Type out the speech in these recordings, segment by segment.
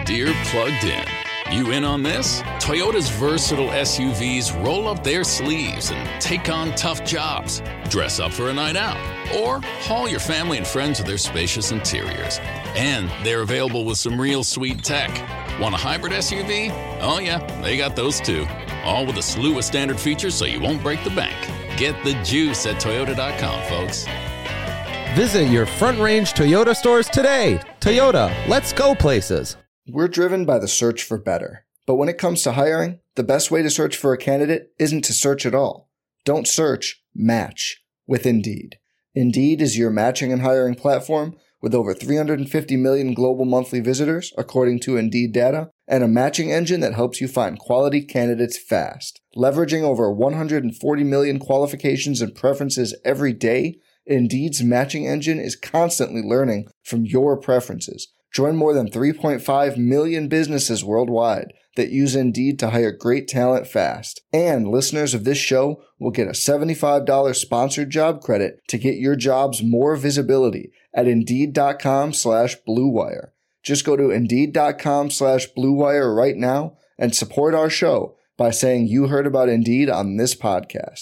Deere plugged in. You in on this? Toyota's versatile SUVs roll up their sleeves and take on tough jobs. Dress up for a night out, or haul your family and friends with their spacious interiors. And they're available with some real sweet tech. Want a hybrid SUV? Oh yeah, they got those too. All with a slew of standard features so you won't break the bank. Get the juice at Toyota.com, folks. Visit your Front Range Toyota stores today. Toyota, let's go places. We're driven by the search for better. But when it comes to hiring, the best way to search for a candidate isn't to search at all. Don't search, match with Indeed. Indeed is your matching and hiring platform with over 350 million global monthly visitors, according to Indeed data, and a matching engine that helps you find quality candidates fast. Leveraging over 140 million qualifications and preferences every day, Indeed's matching engine is constantly learning from your preferences. Join more than 3.5 million businesses worldwide that use Indeed to hire great talent fast. And listeners of this show will get a $75 sponsored job credit to get your jobs more visibility at Indeed.com/Blue Wire. Just go to Indeed.com/Blue Wire right now and support our show by saying you heard about Indeed on this podcast.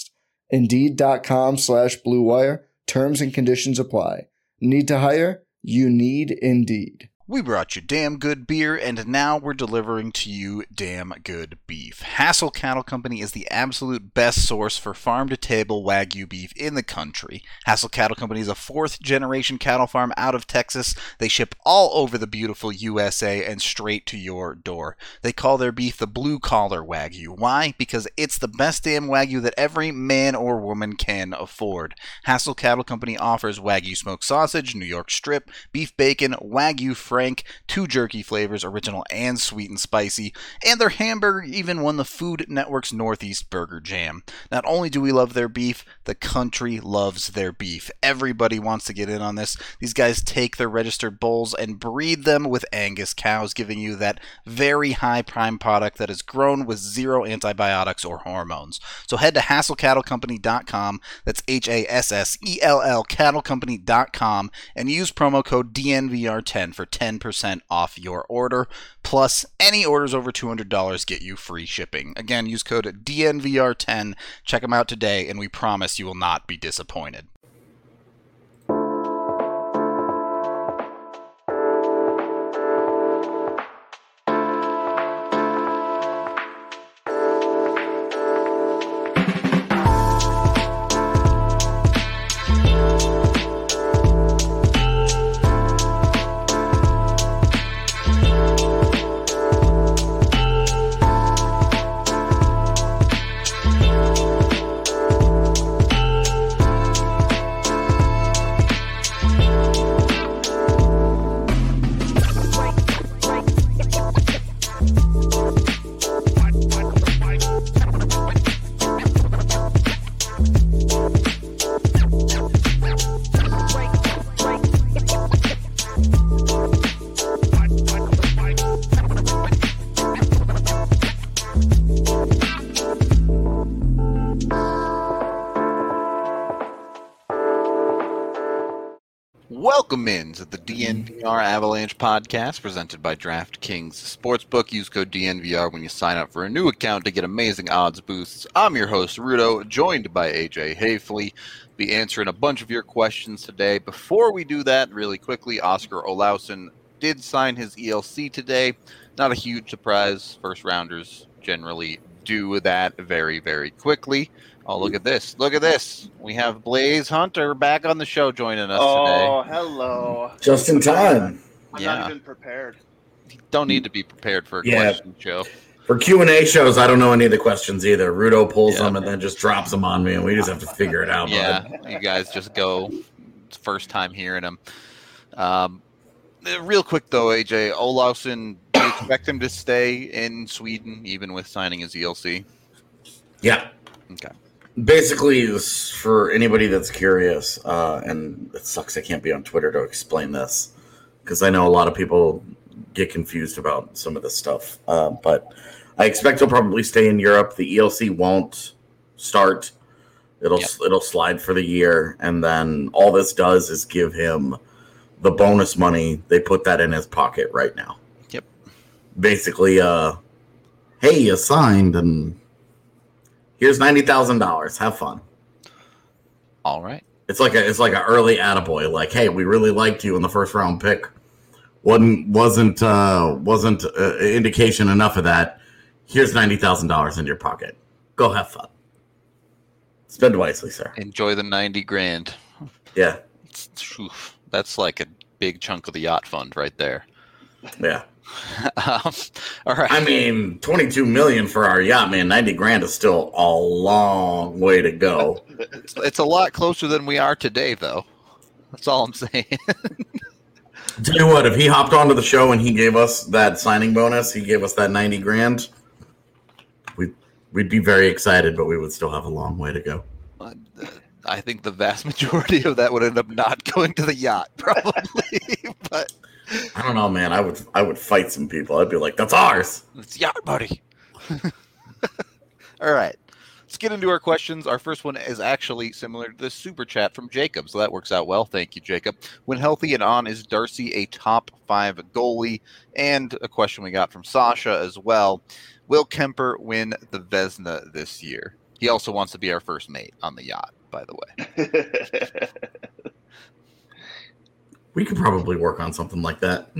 Indeed.com/Blue Wire. Terms and conditions apply. Need to hire? You need Indeed. We brought you damn good beer, and now we're delivering to you damn good beef. Hassel Cattle Company is the absolute best source for farm-to-table Wagyu beef in the country. Hassel Cattle Company is a fourth-generation cattle farm out of Texas. They ship all over the beautiful USA and straight to your door. They call their beef the blue-collar Wagyu. Why? Because it's the best damn Wagyu that every man or woman can afford. Hassel Cattle Company offers Wagyu smoked sausage, New York strip, beef bacon, Wagyu Frank, 2 jerky flavors, original and sweet and spicy, and their hamburger even won the Food Network's Northeast Burger Jam. Not only do we love their beef, the country loves their beef. Everybody wants to get in on this. These guys take their registered bulls and breed them with Angus cows, giving you that very high prime product that is grown with zero antibiotics or hormones. So head to HassellCattleCompany.com, that's HASSELL cattlecompany.com, and use promo code DNVR10 for 10% off your order. Plus, any orders over $200 get you free shipping. Again, use code DNVR10. Check them out today, and we promise you will not be disappointed. Welcome in to the DNVR Avalanche podcast presented by DraftKings Sportsbook. Use code DNVR when you sign up for a new account to get amazing odds boosts. I'm your host, Rudo, joined by AJ Hafley. Be answering a bunch of your questions today. Before we do that, really quickly, Oscar Olausson did sign his ELC today. Not a huge surprise. First rounders generally do that very, very quickly. Oh, look at this. Look at this. We have Blaze Hunter back on the show joining us today. Oh, hello. Just in time. I'm not even prepared. You don't need to be prepared for a question show. For Q&A shows, I don't know any of the questions either. Rudo pulls them and then just drops them on me, and we just have to figure it out. Bud. You guys just go. It's the first time hearing them. Real quick, though, AJ, Olausson, do you expect him to stay in Sweden even with signing his ELC? Yeah. Okay. Basically, for anybody that's curious, and it sucks I can't be on Twitter to explain this, because I know a lot of people get confused about some of this stuff. But I expect he'll probably stay in Europe. The ELC won't start. It'll slide for the year, and then all this does is give him the bonus money. They put that in his pocket right now. Yep. basically, hey, you signed, and here's $90,000. Have fun. All right. It's like an early attaboy. Like, hey, we really liked you in the first round pick. Wasn't indication enough of that. Here's $90,000 in your pocket. Go have fun. Spend wisely, sir. Enjoy the $90,000. Yeah. That's like a big chunk of the yacht fund right there. Yeah. All right. I mean, $22 million for our yacht, man. $90,000 is still a long way to go. It's a lot closer than we are today, though. That's all I'm saying. Tell you what, if he hopped onto the show and he gave us that signing bonus, he gave us that $90,000, we'd be very excited, but we would still have a long way to go. I think the vast majority of that would end up not going to the yacht, probably. But I don't know, man. I would fight some people. I'd be like, "That's ours. It's yacht buddy." All right. Let's get into our questions. Our first one is actually similar to the super chat from Jacob, so that works out well. Thank you, Jacob. When healthy and on, is Darcy a top 5 goalie? And a question we got from Sasha as well. Will Kemper win the Vezina this year? He also wants to be our first mate on the yacht, by the way. We could probably work on something like that.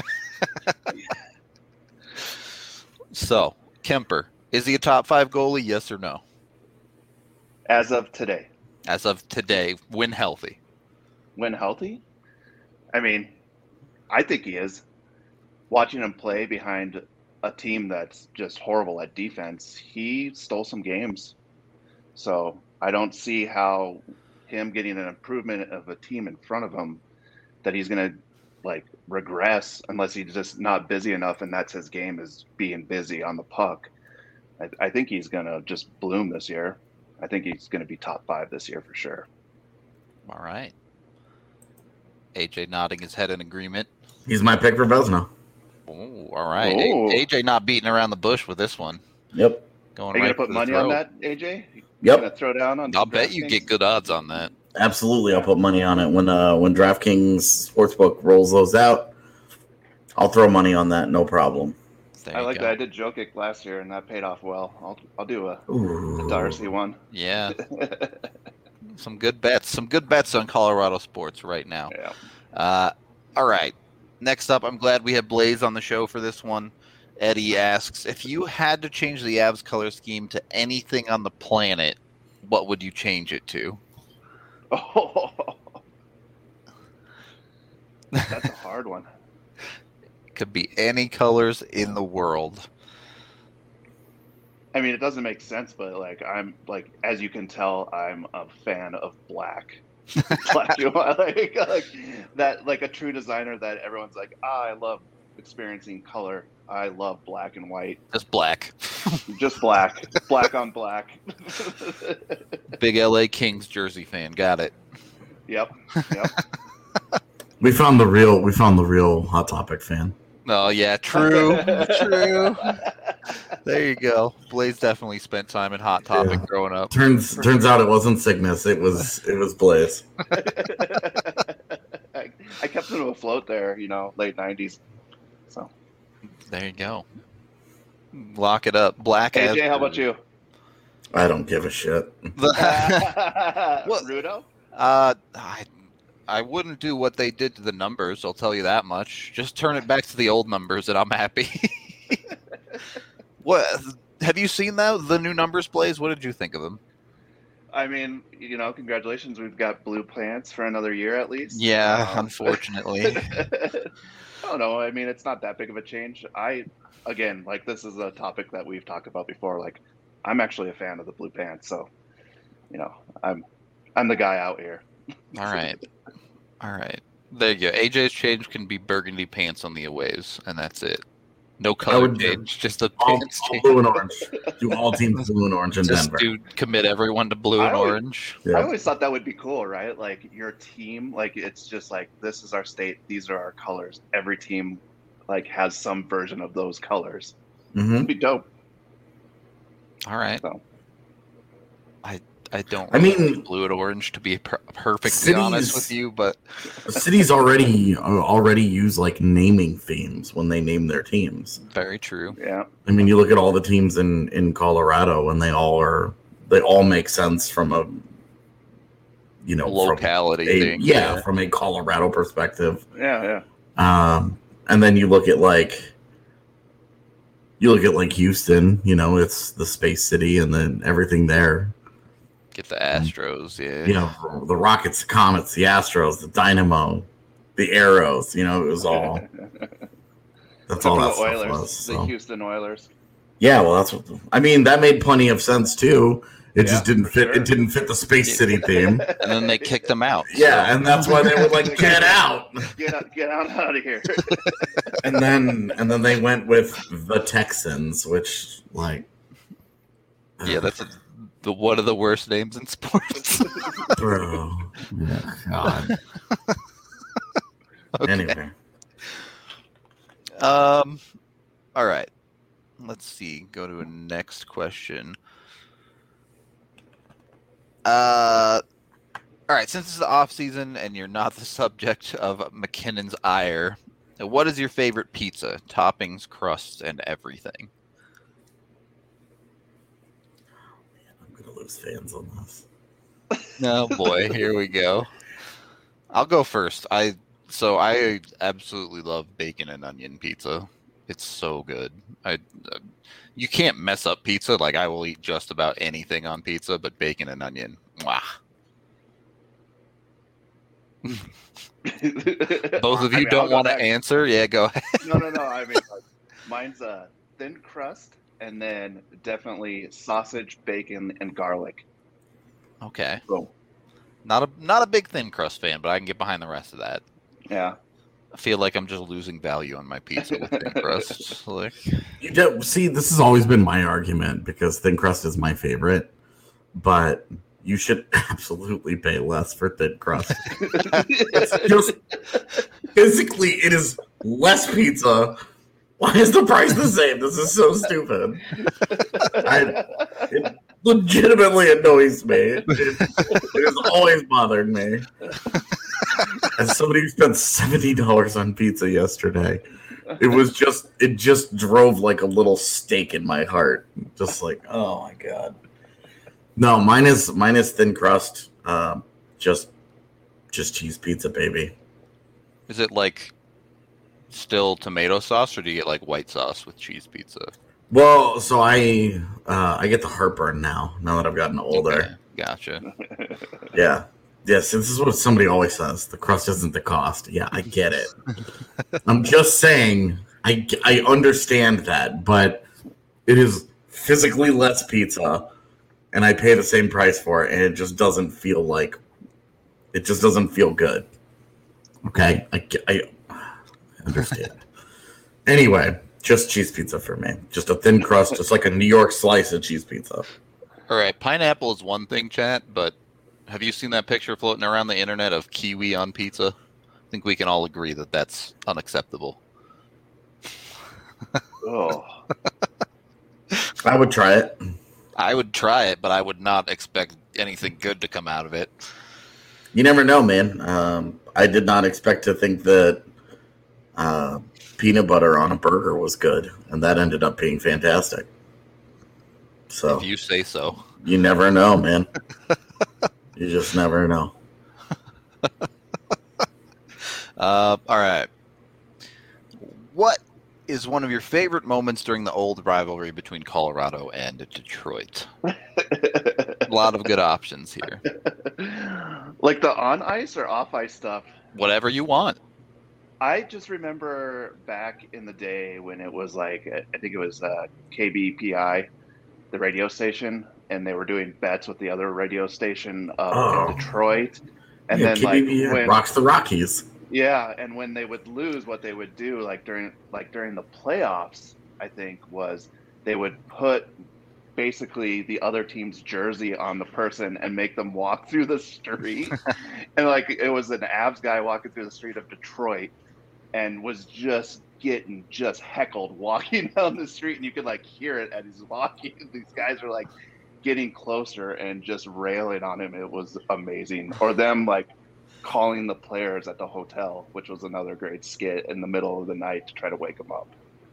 So, Kemper, is he a top 5 goalie, yes or no? As of today. As of today, when healthy. When healthy? I mean, I think he is. Watching him play behind a team that's just horrible at defense, he stole some games. So I don't see how him getting an improvement of a team in front of him that he's going to like regress unless he's just not busy enough, and that's his game, is being busy on the puck. I think he's going to just bloom this year. I think he's going to be top 5 this year for sure. All right. AJ nodding his head in agreement. He's my pick for Vezina. Oh, all right. Ooh. AJ not beating around the bush with this one. Yep. Going Are you right going to put money on that, AJ? You Yep. going to throw down on I'll bet you DraftKings? get good odds on that. Absolutely, I'll put money on it when DraftKings Sportsbook rolls those out. I'll throw money on that, no problem. There I you like go. that. I did Jokic last year, and that paid off well. I'll do a Ooh. Darcy one. Yeah. Some good bets. Some good bets on Colorado sports right now. Yeah. All right. Next up, I'm glad we have Blaze on the show for this one. Eddie asks, if you had to change the Avs color scheme to anything on the planet, what would you change it to? Oh, that's a hard one. It could be any colors in the world. I mean, it doesn't make sense, but like I'm like, as you can tell, I'm a fan of black. Black, like that, like a true designer that everyone's like, I love experiencing color. I love black and white. Just black. Just black. Black on black. Big LA Kings jersey fan. Got it. Yep. We found the real Hot Topic fan. Oh, yeah. True. True. There you go. Blaze definitely spent time in Hot Topic growing up. Turns out it wasn't Cygnus. It was Blaze. I kept him afloat there, late 90s. So There you go. Lock it up. Black as AJ, how about you? I don't give a shit. Rudo? I wouldn't do what they did to the numbers, I'll tell you that much. Just turn it back to the old numbers and I'm happy. What have you seen the new numbers, Blaze? What did you think of them? I mean, congratulations. We've got blue pants for another year at least. Yeah, unfortunately. I don't know. I mean, it's not that big of a change. Again, this is a topic that we've talked about before. Like, I'm actually a fan of the blue pants, so I'm the guy out here. All right. There you go. AJ's change can be burgundy pants on the aways, and that's it. No color change, just a pants all change. blue and orange. Do all teams blue and orange in Just Denver. commit everyone to blue and orange. Yeah. I always thought that would be cool, right? Like your team, it's just like, this is our state, these are our colors. Every team has some version of those colors. Mm-hmm. It'd be dope. All right. So. I don't I really mean, like blue and orange, to be perfectly cities- honest with you, but Cities already use like naming themes when they name their teams. very true. Yeah. I mean, you look at all the teams in Colorado, and they all make sense from a Locality thing. from a Colorado perspective. Yeah. And then you look at like Houston, it's the space city, and then everything there. Get the Astros, yeah. The Rockets, the Comets, the Astros, the Dynamo, the Arrows. It was all. That's all that the stuff Oilers, was. So. the Houston Oilers. Yeah, well, that's what. I mean, that made plenty of sense too. It just didn't fit. Sure. It didn't fit the Space City theme. And then they kicked them out. Yeah, and that's why they were like, "Get out!" Get out of here. And then they went with the Texans, which like. Yeah, that's one of the worst names in sports. Bro. Yeah, God. Okay. Anyway. All right. Let's see. Go to a next question. All right. Since it's the off season and you're not the subject of McKinnon's ire, what is your favorite pizza? Toppings, crusts, and everything. I'm gonna lose fans on this. Oh boy, here we go. I'll go first. I absolutely love bacon and onion pizza. It's so good. You can't mess up pizza. Like, I will eat just about anything on pizza, but bacon and onion, mwah. Both of you don't want to answer? Yeah, go ahead. No. I mean, mine's a thin crust, and then definitely sausage, bacon, and garlic. Okay. Boom. Oh. Not a big thin crust fan, but I can get behind the rest of that. Yeah. I feel like I'm just losing value on my pizza with thin crust. Like, See, this has always been my argument because thin crust is my favorite, but you should absolutely pay less for thin crust. It's just physically, it is less pizza. Why is the price the same? This is so stupid. It legitimately annoys me. It has always bothered me. As somebody who spent $70 on pizza yesterday, it just drove like a little stake in my heart. Just like, oh my God. No, mine is thin crust. Just cheese pizza, baby. is it like still tomato sauce, or do you get like white sauce with cheese pizza? Well, so I get the heartburn now that I've gotten older. Okay, gotcha. Yeah. Yes, this is what somebody always says. The crust isn't the cost. Yeah, I get it. I'm just saying, I understand that, but it is physically less pizza, and I pay the same price for it, and it just doesn't feel good. Okay? I understand. Anyway, just cheese pizza for me. Just a thin crust, just like a New York slice of cheese pizza. All right, pineapple is one thing, chat, but have you seen that picture floating around the internet of kiwi on pizza? I think we can all agree that that's unacceptable. Oh. I would try it. I would try it, but I would not expect anything good to come out of it. You never know, man. I did not expect to think that peanut butter on a burger was good, and that ended up being fantastic. So If you say so. you never know, man. You just never know. All right. What is one of your favorite moments during the old rivalry between Colorado and Detroit? A lot of good options here. Like the on ice or off ice stuff? Whatever you want. I just remember back in the day when it was like, I think it was KBPI, the radio station, and they were doing bets with the other radio station in Detroit. And Yeah, then like KBB when rocks the Rockies. yeah, and when they would lose, what they would do during the playoffs, I think, was they would put basically the other team's jersey on the person and make them walk through the street. And like it was an Avs guy walking through the street of Detroit and was just getting heckled walking down the street, and you could like hear it as he's walking. These guys were like getting closer and just railing on him. It was amazing. Or them like calling the players at the hotel, which was another great skit in the middle of the night to try to wake them up.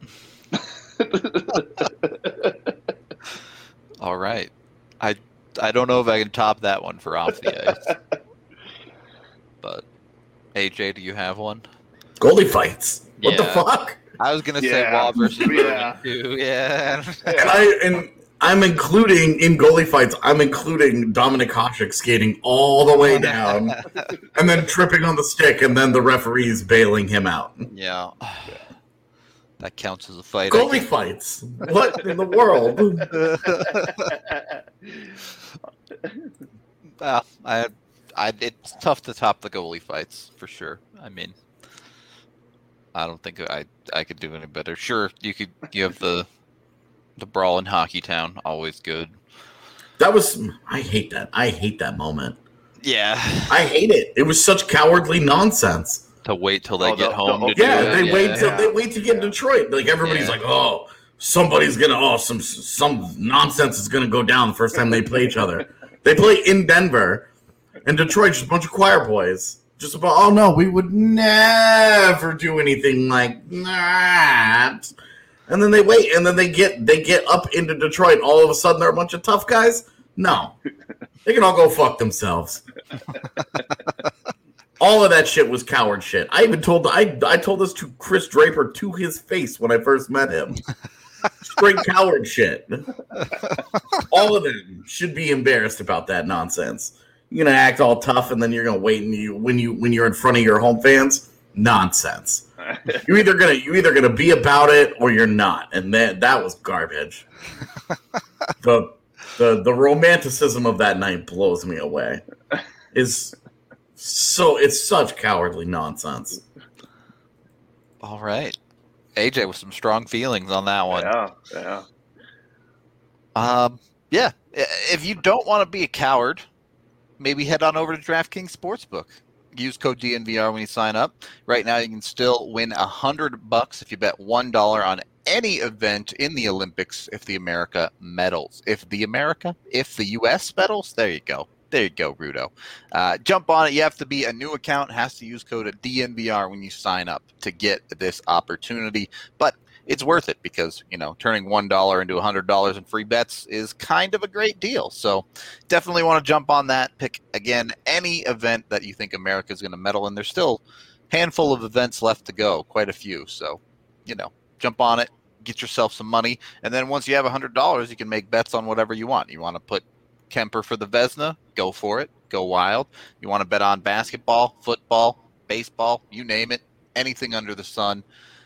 All right. I don't know if I can top that one for off the ice. But AJ, do you have one? Goalie fights. What the Yeah. fuck? I was gonna say Wall versus Bergen too. Yeah. And I'm including in goalie fights. I'm including Dominic Hasek skating all the way down, and then tripping on the stick, and then the referees bailing him out. Yeah. That counts as a fight. Goalie fights. What in the world? Well, it's tough to top the goalie fights for sure. I mean, I don't think I could do any better. Sure, you have the brawl in Hockey Town, always good. I hate that. I hate that moment. Yeah. I hate it. It was such cowardly nonsense. To wait till they get home. To Yeah, do it. they wait to get in Detroit. Like everybody's like, oh, somebody's gonna, some nonsense is gonna go down the first time they play each other. They play in Denver, and Detroit's just a bunch of choir boys. Just about, oh no, we would never do anything like that. And then they wait, and then they get up into Detroit. And all of a sudden, they're a bunch of tough guys. No, they can all go fuck themselves. All of that shit was coward shit. I even told I told this to Chris Draper to his face when I first met him. Straight coward shit. All of them should be embarrassed about that nonsense. You're gonna act all tough, and then you're gonna wait, and when you're in front of your home fans, nonsense. You're either gonna be about it or you're not, and that was garbage. The romanticism of that night blows me away. It's such cowardly nonsense. All right, AJ with some strong feelings on that one. Yeah. If you don't want to be a coward, maybe head on over to DraftKings Sportsbook. Use code DNVR when you sign up. Right now, you can still win $100 if you bet $1 on any event in the Olympics if the America medals. If the U.S. medals, there you go. There you go, Rudo. Jump on it. You have to be a new account. Has to use code DNVR when you sign up to get this opportunity. But it's worth it because, turning $1 into $100 in free bets is kind of a great deal. So definitely want to jump on that. Pick, again, any event that you think America is going to medal in. There's still a handful of events left to go, quite a few. So, jump on it, get yourself some money. And then once you have $100, you can make bets on whatever you want. You want to put Kemper for the Vezina? Go for it. Go wild. You want to bet on basketball, football, baseball, you name it, anything under the sun.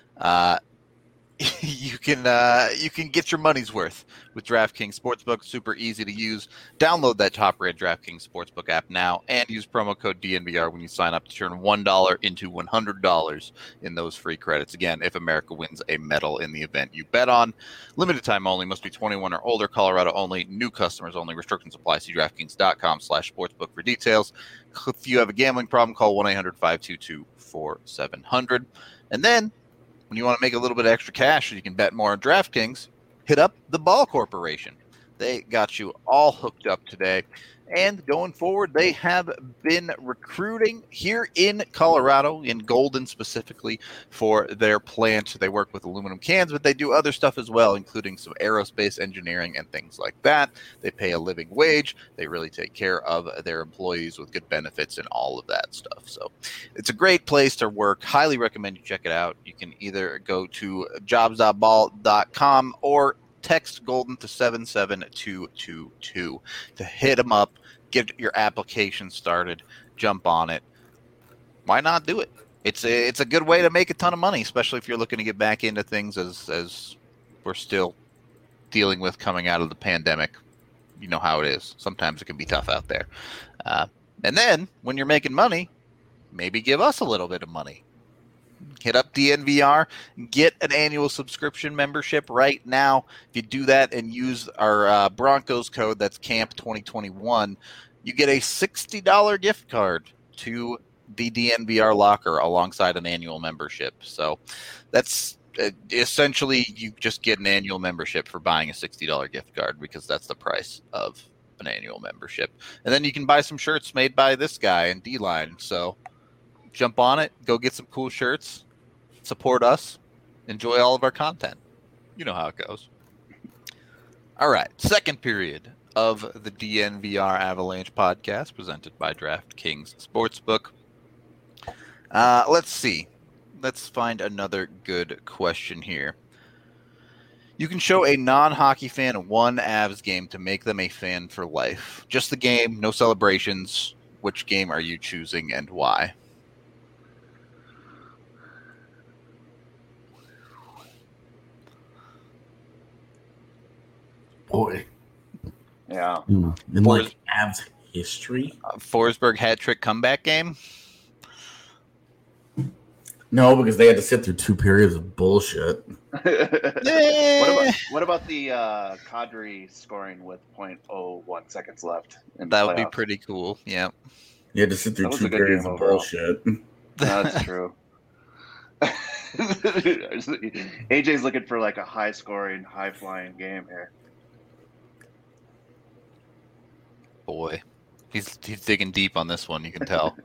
You can get your money's worth with DraftKings Sportsbook. Super easy to use. Download that top-rated DraftKings Sportsbook app now and use promo code DNVR when you sign up to turn $1 into $100 in those free credits. Again, if America wins a medal in the event you bet on. Limited time only. Must be 21 or older. Colorado only. New customers only. Restrictions apply. See DraftKings.com/sportsbook for details. If you have a gambling problem, call 1-800-522-4700. And then, when you want to make a little bit of extra cash so you can bet more on DraftKings, hit up the Ball Corporation. They got you all hooked up today. And going forward, they have been recruiting here in Colorado, in Golden specifically, for their plant. They work with aluminum cans, but they do other stuff as well, including some aerospace engineering and things like that. They pay a living wage. They really take care of their employees with good benefits and all of that stuff. So it's a great place to work. Highly recommend you check it out. You can either go to jobs.ball.com or text Golden to 77222 to hit them up, get your application started, jump on it. Why not do it? It's a good way to make a ton of money, especially if you're looking to get back into things as we're still dealing with coming out of the pandemic. You know how it is. Sometimes it can be tough out there. And then when you're making money, maybe give us a little bit of money. Hit up DNVR, get an annual subscription membership right now. If you do that and use our Broncos code, that's CAMP 2021, you get a $60 gift card to the DNVR locker alongside an annual membership. So that's essentially, you just get an annual membership for buying a $60 gift card because that's the price of an annual membership. And then you can buy some shirts made by this guy in D-Line. So jump on it, go get some cool shirts, support us, enjoy all of our content. You know how it goes. All right, second period of the DNVR Avalanche podcast presented by DraftKings Sportsbook. Let's see. Let's find another good question here. You can show a non-hockey fan one Avs game to make them a fan for life. Just the game, no celebrations. Which game are you choosing and why? Boy. Yeah. In like Avs history? Forsberg hat trick comeback game? No, because they had to sit through 2 periods of bullshit. What about the Kadri scoring with 0.01 seconds left? That would be pretty cool. Yeah. You had to sit through 2 periods of bullshit. That's true. AJ's looking for like a high-scoring, high-flying game here. Boy, he's digging deep on this one. You can tell.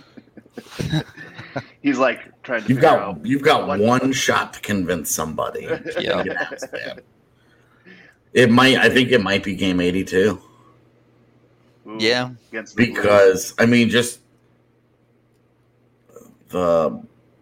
He's like trying to. You've got one shot to convince somebody. Yeah. I think it might be game 82. Ooh, Yeah. Because I mean, just the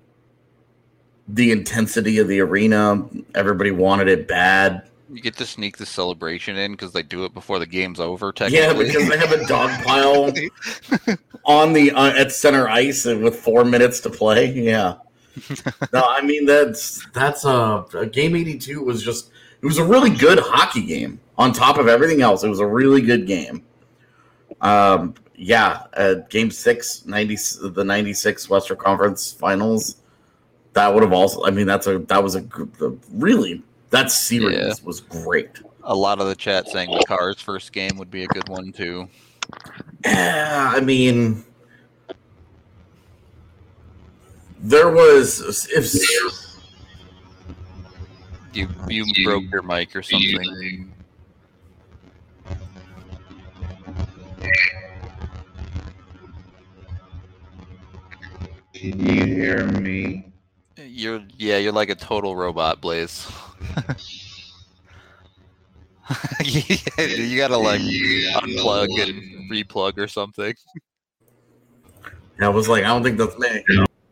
intensity of the arena. Everybody wanted it bad. You get to sneak the celebration in because they do it before the game's over. Technically, yeah, because they have a dog pile on the at center ice with 4 minutes to play. Yeah, no, I mean that's a game 82 was just it was a really good hockey game. On top of everything else, it was a really good game. Game 6, the 96 Western Conference Finals. That would have also. I mean, that series was great. A lot of the chat saying Makar's first game would be a good one too. Yeah, I mean, there was if you broke your mic or something. Can you hear me? You're like a total robot, Blaze. You gotta like unplug and replug or something. I was like, I don't think that's me.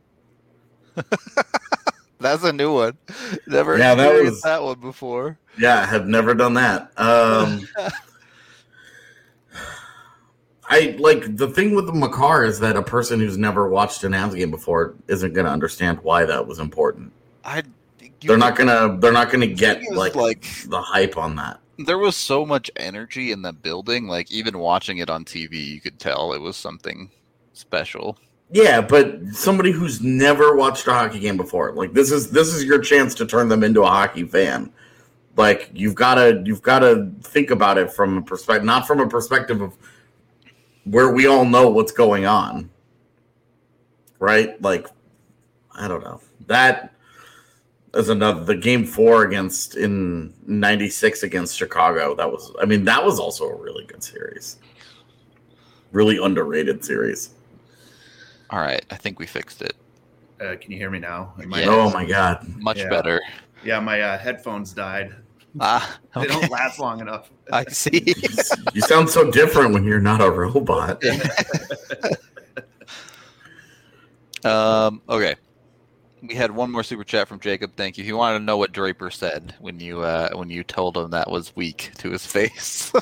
That's a new one. Never experienced that one before. Yeah, I have never done that. I like the thing with the Makar is that a person who's never watched an Avs game before isn't going to understand why that was important. They're not gonna get like the hype on that. There was so much energy in the building. Like even watching it on TV, you could tell it was something special. Yeah, but somebody who's never watched a hockey game before, like this is your chance to turn them into a hockey fan. Like you've got to think about it from a perspective, not from a perspective of where we all know what's going on, right? Like I don't know that. As the game 4 in 96 against Chicago, that was also a really good series. Really underrated series. All right, I think we fixed it. Can you hear me now? Oh my God. Much better. Yeah, my headphones died. Okay. They don't last long enough. I see. You sound so different when you're not a robot. Okay. We had one more super chat from Jacob. Thank you. He wanted to know what Draper said when you told him that was weak to his face.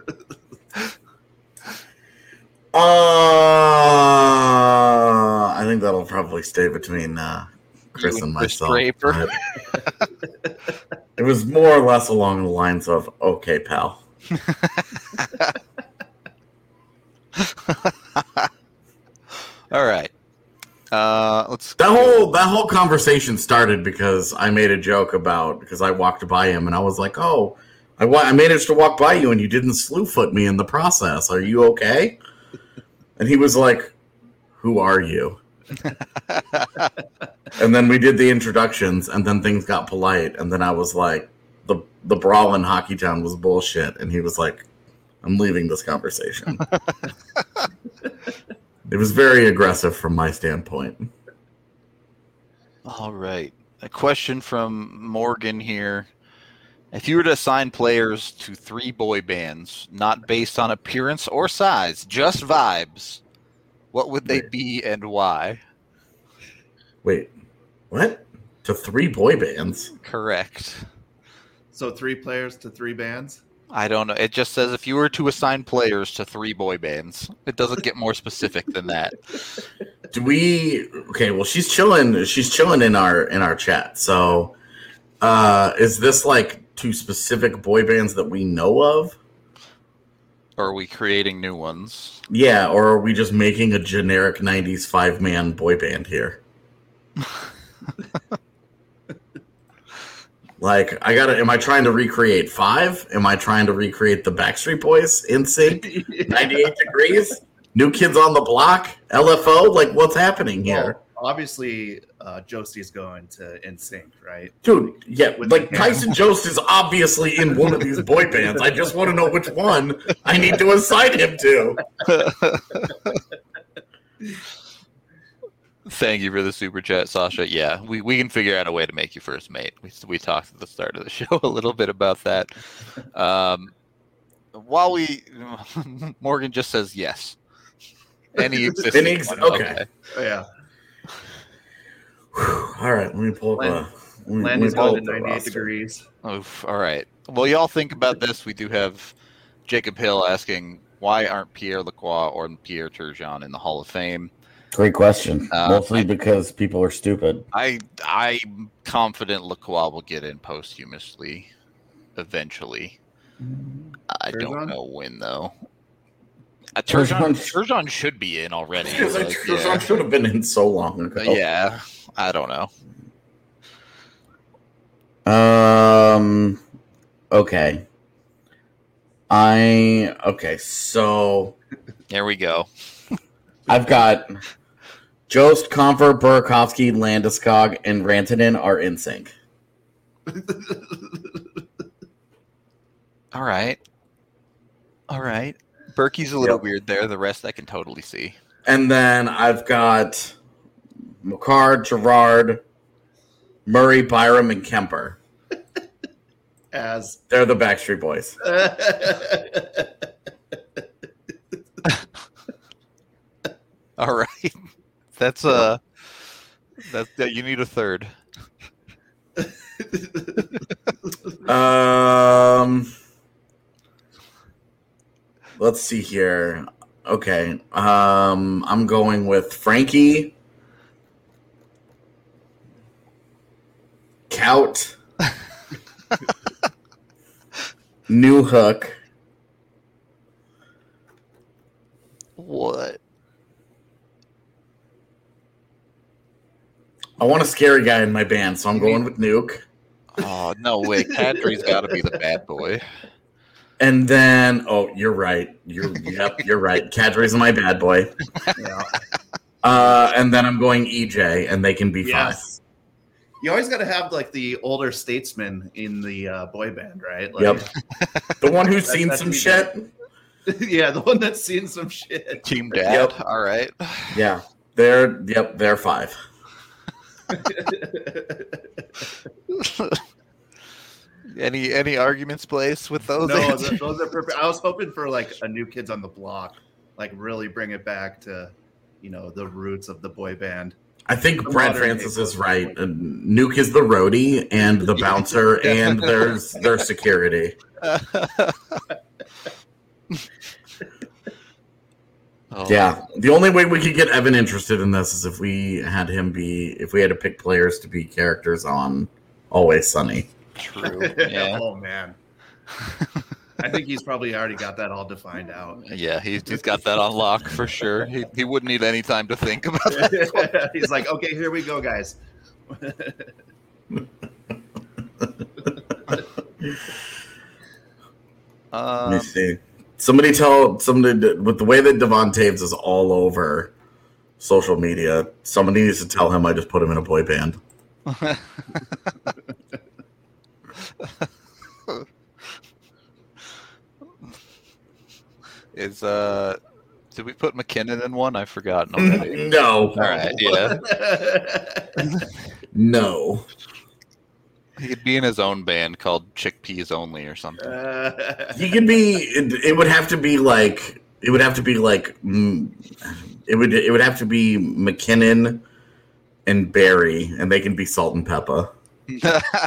I think that'll probably stay between Chris and myself. Draper. It was more or less along the lines of, "Okay, pal." All right. That whole conversation started because I made a joke because I walked by him and I was like, "Oh, I managed to walk by you and you didn't slew foot me in the process. Are you okay?" And he was like, "Who are you?" And then we did the introductions, and then things got polite, and then I was like, the brawl in Hockey Town was bullshit, and he was like, I'm leaving this conversation. It was very aggressive from my standpoint. All right. A question from Morgan here. If you were to assign players to 3 boy bands, not based on appearance or size, just vibes, what would they be and why? Wait, what? To 3 boy bands? Correct. So 3 players to 3 bands? I don't know. It just says if you were to assign players to 3 boy bands. It doesn't get more specific than that. Do we? Okay, well, she's chilling. She's chilling in our chat. So, is this like 2 specific boy bands that we know of? Or are we creating new ones? Yeah, or are we just making a generic 90s 5-man boy band here? Like, am I trying to recreate 5? Am I trying to recreate the Backstreet Boys, NSYNC, 98 Degrees, New Kids on the Block, LFO? Like, what's happening here? Well, obviously, Jostie's going to NSYNC, right? Dude, yeah, like Tyson Jost is obviously in one of these boy bands. I just want to know which one I need to assign him to. Thank you for the super chat, Sasha. Yeah, we can figure out a way to make you first mate. We talked at the start of the show a little bit about that. Morgan just says yes. Any existing one. Okay. Oh, yeah. All right, let me pull up. Landon's going to 98 Degrees. Oof, all right. Well, y'all think about this. We do have Jacob Hill asking, why aren't Pierre Lacroix or Pierre Turgeon in the Hall of Fame? Great question. Mostly because people are stupid. I'm confident Lacroix will get in posthumously eventually. I don't know when, though. Turgeon should be in already. Turgeon should have been in so long ago. Yeah, I don't know. Okay. So there we go. I've got Jost, Comfort, Burakovsky, Landeskog, and Rantanen are in sync. All right. Berkey's a little weird there. The rest I can totally see. And then I've got Makar, Gerard, Murray, Byram, and Kemper. They're the Backstreet Boys. All right. That's you need a third. Let's see here. Okay. I'm going with Frankie, Kaut, New Hook. What? I want a scary guy in my band, so I'm going with Nuke. Oh, no way. Kadri's got to be the bad boy. And then, you're right. You're right. Kadri's my bad boy. Yeah. And then I'm going EJ, and they can be 5. You always got to have like the older statesman in the boy band, right? Like, Yep. The one who's seen some shit. Yeah, the one that's seen some shit. Team Dad. Yep. All right. Yeah. They're 5. Any arguments placed with those? No, those are perfect. I was hoping for like a New Kids on the Block, like really bring it back to, the roots of the boy band. I think Brad Francis is right. Nuke is the roadie and the bouncer, and there's their security. Yeah, the only way we could get Evan interested in this is if we had to pick players to be characters on Always Sunny. True. Yeah. Oh man. I think he's probably already got that all defined out. Yeah, he's got that on lock for sure. He wouldn't need any time to think about that. He's like, okay, here we go, guys. Let me see. Somebody with the way that Devon Taves is all over social media. Somebody needs to tell him I just put him in a boy band. Did we put McKinnon in one? I've forgotten already. No. All right, yeah. No. He could be in his own band called Chickpeas Only or something. He could be. It would have to be like. It would have to be like. It would have to be McKinnon and Barry, and they can be Salt and Pepper. Do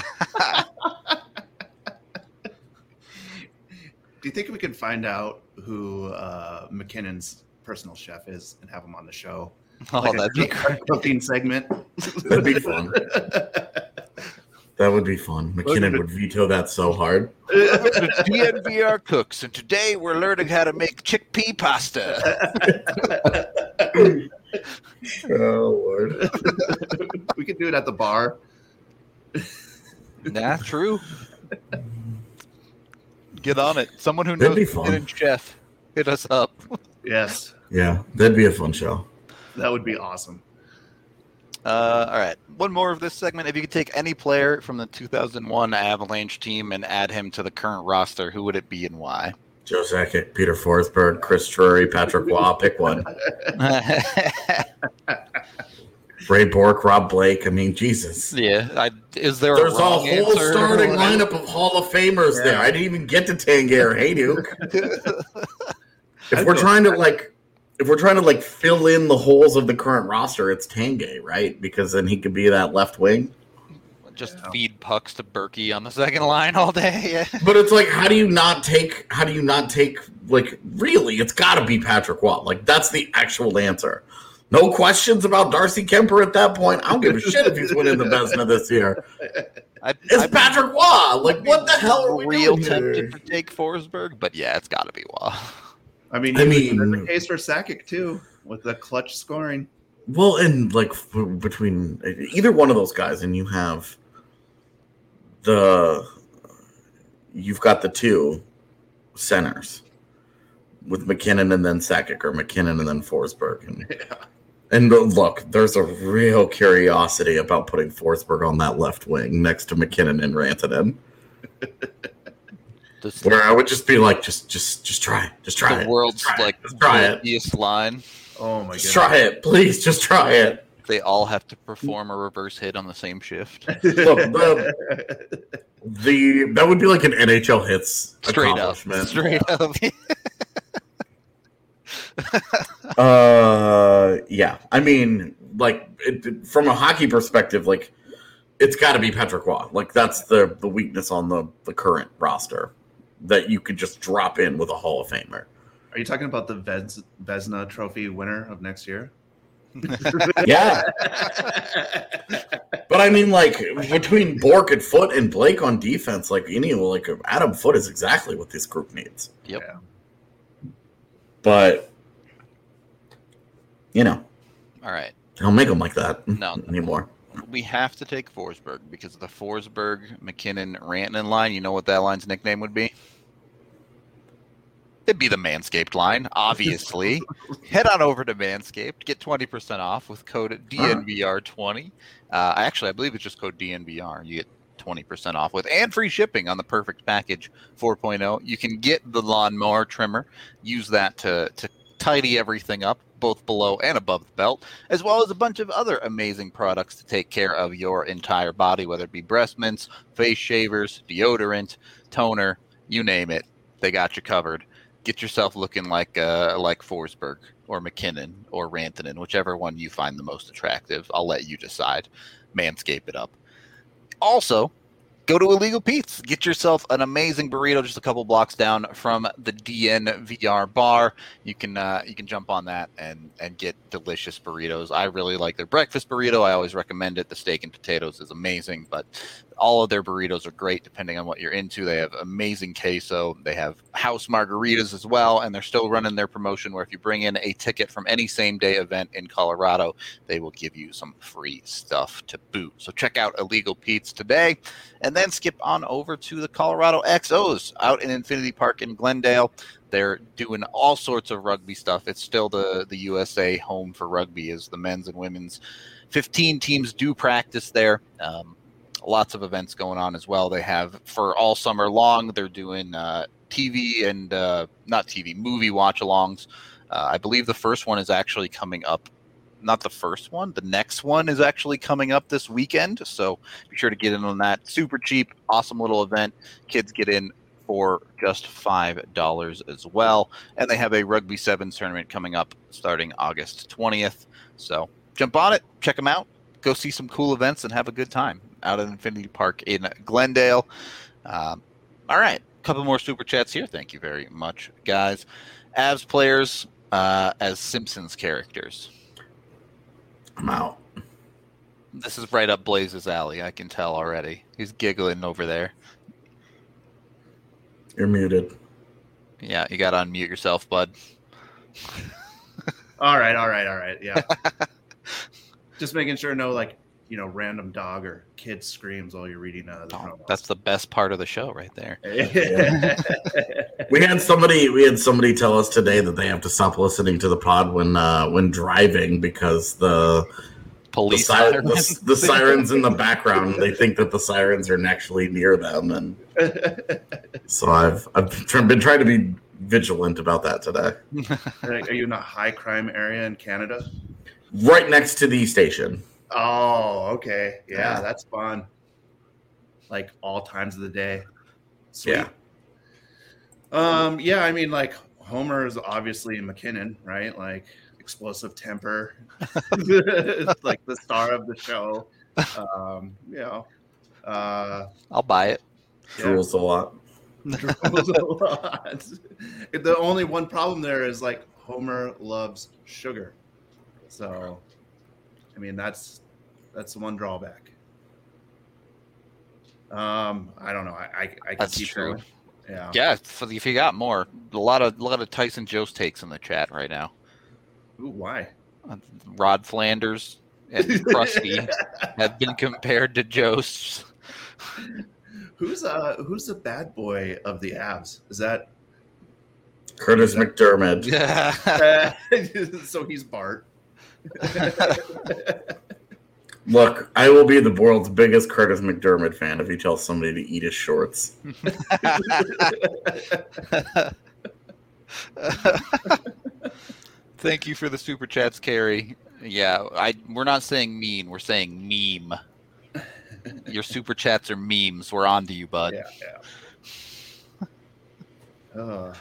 you think we could find out who McKinnon's personal chef is and have him on the show? Oh, Like that'd be great. cooking segment. That'd be fun. That would be fun. McKinnon would veto that so hard. The DNVR Cooks, and today we're learning how to make chickpea pasta. Oh, Lord. We could do it at the bar. Nah, true. Get on it. Someone who That'd knows be fun. McKinnon chef, hit us up. Yes, Yeah, that'd be a fun show. that would be awesome. All right. One more of this segment. If you could take any player from the 2001 Avalanche team and add him to the current roster, who would it be and why? Joe Sakic, Peter Forsberg, Chris Drury, Patrick Waugh. Pick one. Ray Bork, Rob Blake. I mean, Jesus. Yeah. Is there There's a a wrong whole answer? starting lineup of Hall of Famers there. I didn't even get to Tanguay. Hey, Duke. If we're trying to fill in the holes of the current roster, it's Tanguay, right? Because then he could be that left wing. Just feed pucks to Berkey on the second line all day. But it's like, how do you not take like, really, it's got to be Patrick Waugh. Like, that's the actual answer. No questions about Darcy Kemper at that point. I don't give a shit if he's winning the Vezina this year. It's Patrick Waugh. Like, what the hell are we real doing here? tempted to take Forsberg, but yeah, it's got to be Waugh. I mean, I that's mean- the case for Sakic too, with the clutch scoring. Well, and like between either one of those guys, and you've got the two centers with McKinnon and then Sakic, or McKinnon and then Forsberg. And look, there's a real curiosity about putting Forsberg on that left wing next to McKinnon and Rantanen, where I would just be like, just try it, just try it. The world's just try it. bulkiest line. Oh my god! Just try it, please. Just try it. They all have to perform a reverse hit on the same shift. Look, that would be like an NHL hits Straight up. accomplishment. Straight up. Yeah. I mean, like, from a hockey perspective, like, it's got to be Patrick Waugh. Like, that's the weakness on the current roster that you could just drop in with a Hall of Famer. Are you talking about the Vezina Trophy winner of next year? Yeah. But I mean, like, between Bork and Foote and Blake on defense, like, Adam Foote is exactly what this group needs. Yep. Yeah. But, All right. they don't make them like that No. anymore. We have to take Forsberg because the Forsberg, McKinnon, Rantanen line, you know what that line's nickname would be? It'd be the Manscaped line, obviously. Head on over to Manscaped. Get 20% off with code DNVR20. I believe it's just code DNVR. You get 20% off with and free shipping on the Perfect Package 4.0. You can get the lawnmower trimmer. Use that to tidy everything up, both below and above the belt, as well as a bunch of other amazing products to take care of your entire body, whether it be breast mints, face shavers, deodorant, toner, you name it. They got you covered. Get yourself looking like Forsberg or McKinnon or Rantanen, whichever one you find the most attractive. I'll let you decide. Manscape it up. Also, go to Illegal Pete's. Get yourself an amazing burrito just a couple blocks down from the DNVR bar. You can jump on that and get delicious burritos. I really like their breakfast burrito. I always recommend it. The steak and potatoes is amazing, but All of their burritos are great depending on what you're into. They have amazing queso. They have house margaritas as well, and they're still running their promotion where if you bring in a ticket from any same-day event in Colorado, they will give you some free stuff to boot. So check out Illegal Pete's today, and then skip on over to the Colorado XOs out in Infinity Park in Glendale. They're doing all sorts of rugby stuff. It's still the USA home for rugby, as the men's and women's 15 teams do practice there. Lots of events going on as well. They have for all summer long. They're doing TV and not TV, movie watch-alongs. I believe the first one is actually coming up. Not the first one. The next one is actually coming up this weekend. So be sure to get in on that. Super cheap, awesome little event. Kids get in for just $5 as well. And they have a Rugby Sevens tournament coming up starting August 20th. So jump on it, check them out, go see some cool events, and have a good time out at Infinity Park in Glendale. All right, a couple more super chats here. Thank you very much, guys. Avs players as Simpsons characters. I'm out. This is right up Blaze's alley. I can tell already. He's giggling over there. You're muted. Yeah, you got to unmute yourself, bud. All right. Yeah. Just making sure no, random dog or kid screams while you're reading the promos. That's the best part of the show right there. We had somebody tell us today that they have to stop listening to the pod when driving because the police the sirens in the background, they think that the sirens are actually near them, and so I've been trying to be vigilant about that today. Are you in a high crime area in Canada? Right next to the station. Oh, okay. Yeah, that's fun. Like all times of the day. Sweet. Yeah. I mean, like Homer is obviously McKinnon, right? Like explosive temper, like the star of the show. I'll buy it. Drools a lot. The only one problem there is like Homer loves sugar. So, I mean, that's the one drawback. I don't know. I can That's keep true. going. Yeah. Yeah. So if you got more, a lot of Tyson Jost takes in the chat right now. Ooh, why? Rod Flanders and Krusty have been compared to Jost. Who's the bad boy of the Avs? Is that Curtis McDermott. Yeah. so he's Bart. Look, I will be the world's biggest Curtis McDermott fan if he tells somebody to eat his shorts. Thank you for the super chats, Carrie. Yeah, we're not saying mean, we're saying meme. Your super chats are memes. We're on to you, bud. Yeah.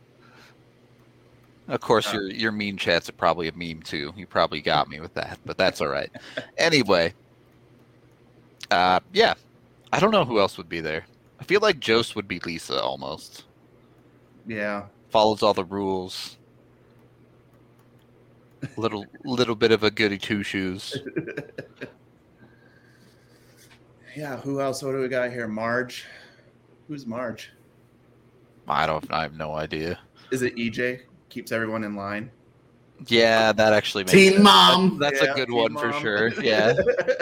Of course, your mean chats are probably a meme too. You probably got me with that, but that's all right. Anyway, yeah, I don't know who else would be there. I feel like Jost would be Lisa almost. Yeah. Follows all the rules. Little bit of a goody two shoes. Yeah. Who else? What do we got here? Marge. Who's Marge? I have no idea. Is it EJ? Keeps everyone in line. Yeah, that actually makes Teen sense. Mom. That's a good Teen one Mom. for sure. Yeah.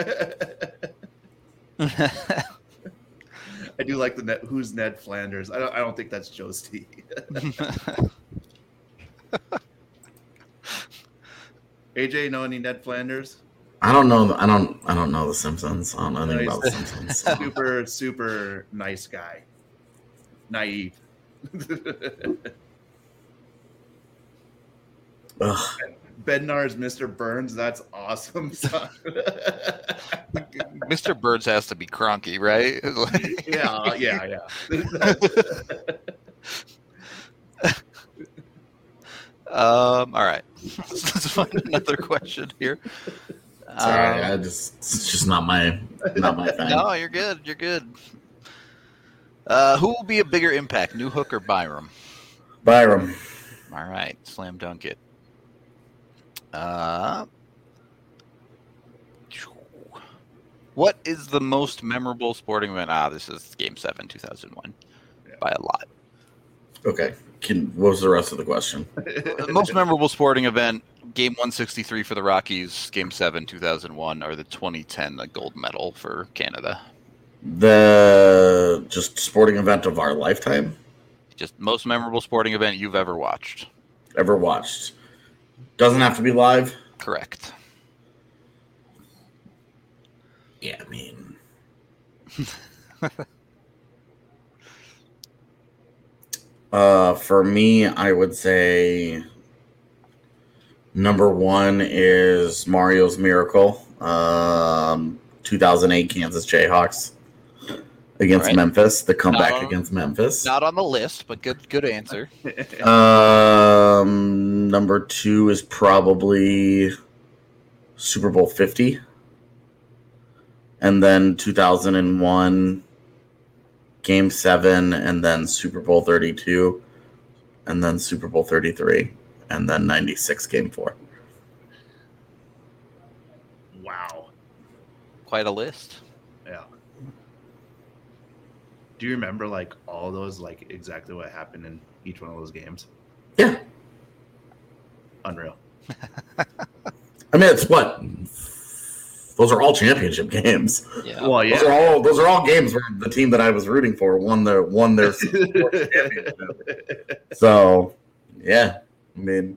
I do like who's Ned Flanders. I don't think that's Joesty. AJ, know any Ned Flanders? I don't know. I don't know the Simpsons. I don't know anything about the Simpsons. Super, super nice guy. Naive. Ugh. Bednar's Mr. Burns. That's awesome. Mr. Burns has to be cronky, right? Yeah. All right. Let's find another question here. Sorry, it's just not my thing. No, you're good. You're good. Who will be a bigger impact, Newhook or Byram? Byram. All right, slam dunk it. What is the most memorable sporting event? This is Game 7, 2001, by a lot. Okay. What was the rest of the question? The most memorable sporting event, Game 163 for the Rockies, Game 7, 2001, or the 2010 gold medal for Canada? The just sporting event of our lifetime? Just most memorable sporting event you've ever watched. Ever watched. Doesn't have to be live? Correct. Yeah, I mean... for me, I would say number one is Mario's Miracle, 2008 Kansas Jayhawks against Memphis, the comeback against Memphis. Not on the list, but good answer. Number two is probably Super Bowl 50. And then 2001 Game 7, and then Super Bowl 32, and then Super Bowl 33, and then 96 Game 4. Wow. Quite a list. Yeah. Do you remember like all those, like exactly what happened in each one of those games? Yeah. Unreal. I mean, it's what? Those are all championship games. Yeah. Well, yeah. Those are all games where the team that I was rooting for won their championship. So, yeah. I mean,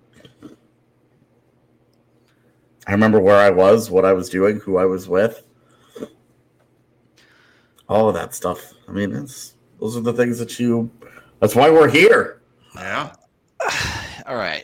I remember where I was, what I was doing, who I was with. All of that stuff. I mean, those are the things that's why we're here. Yeah. All right.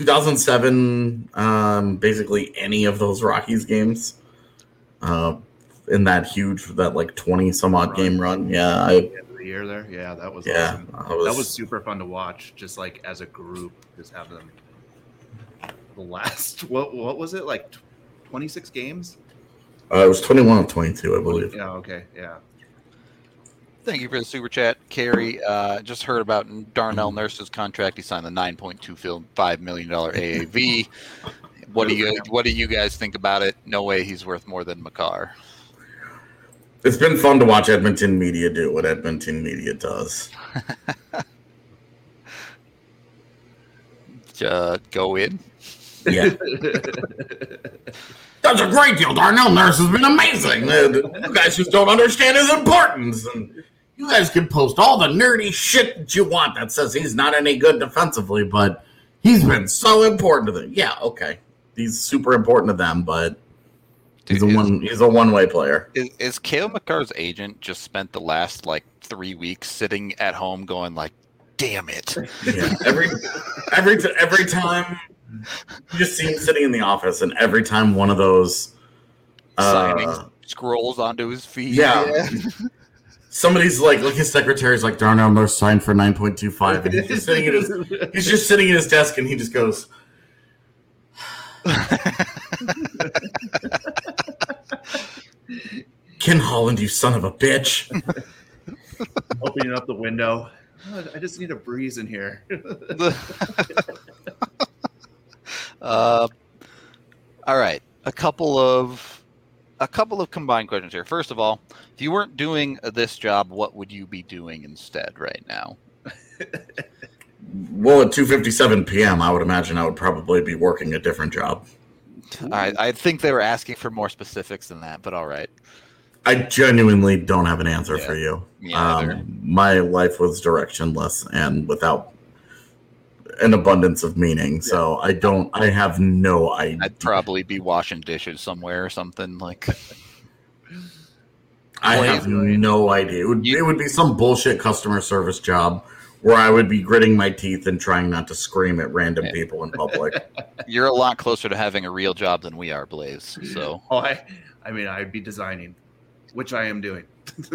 2007, basically any of those Rockies games. In that 20 some odd game run. Yeah. The year there. Yeah, that was awesome. That was super fun to watch, just like as a group, just have them the last what was it, like 26 games? It was 21 of 22, I believe. Yeah, okay, yeah. Thank you for the super chat, Carrie. Just heard about Darnell Nurse's contract. He signed the $9.25 million AAV. What do you guys think about it? No way he's worth more than Makar. It's been fun to watch Edmonton media do what Edmonton media does. Go in. Yeah. That's a great deal. Darnell Nurse has been amazing. You guys just don't understand his importance. And you guys can post all the nerdy shit that you want that says he's not any good defensively, but he's been so important to them. Yeah, okay. He's super important to them, but he's a one-way player. Is Cale Makar's agent just spent the last 3 weeks sitting at home going like, damn it. Yeah. Every time you just see him sitting in the office, and every time one of those signings scrolls onto his feed. Yeah. Somebody's like his secretary's like, Darnell Nurse signed for 9.25, and he's just sitting at his desk, and he just goes Ken Holland, you son of a bitch. Opening up the window. I just need a breeze in here. All right. A couple of combined questions here. First of all, if you weren't doing this job, what would you be doing instead right now? Well, at 2:57 p.m., I would imagine I would probably be working a different job. I think they were asking for more specifics than that, but all right. I genuinely don't have an answer for you. Yeah, my life was directionless and without an abundance of meaning, so I have no idea. I'd probably be washing dishes somewhere or something like. I have no idea. It would be some bullshit customer service job where I would be gritting my teeth and trying not to scream at random people in public. You're a lot closer to having a real job than we are, Blaze. So. I mean, I'd be designing, which I am doing.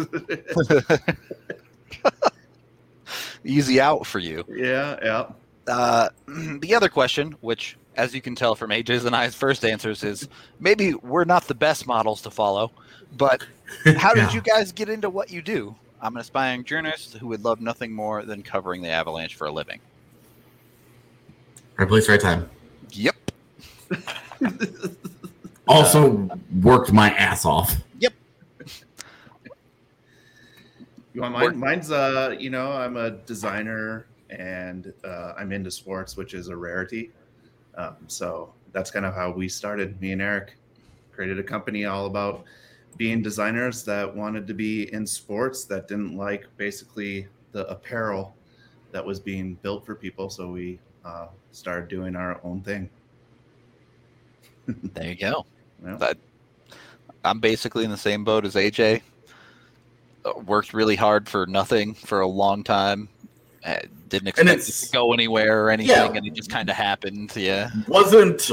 Easy out for you. Yeah. The other question, which, as you can tell from AJ's and I's first answers, is maybe we're not the best models to follow, but how did you guys get into what you do? I'm an aspiring journalist who would love nothing more than covering the Avalanche for a living. Right place, right time. Yep. Also worked my ass off. Yep. You want mine? Mine's I'm a designer and I'm into sports, which is a rarity. So that's kind of how we started. Me and Eric created a company all about being designers that wanted to be in sports, that didn't like basically the apparel that was being built for people. So we started doing our own thing. There you go. Yeah. I'm basically in the same boat as AJ. Worked really hard for nothing for a long time. Didn't expect it to go anywhere or anything, and it just kind of happened. Yeah, wasn't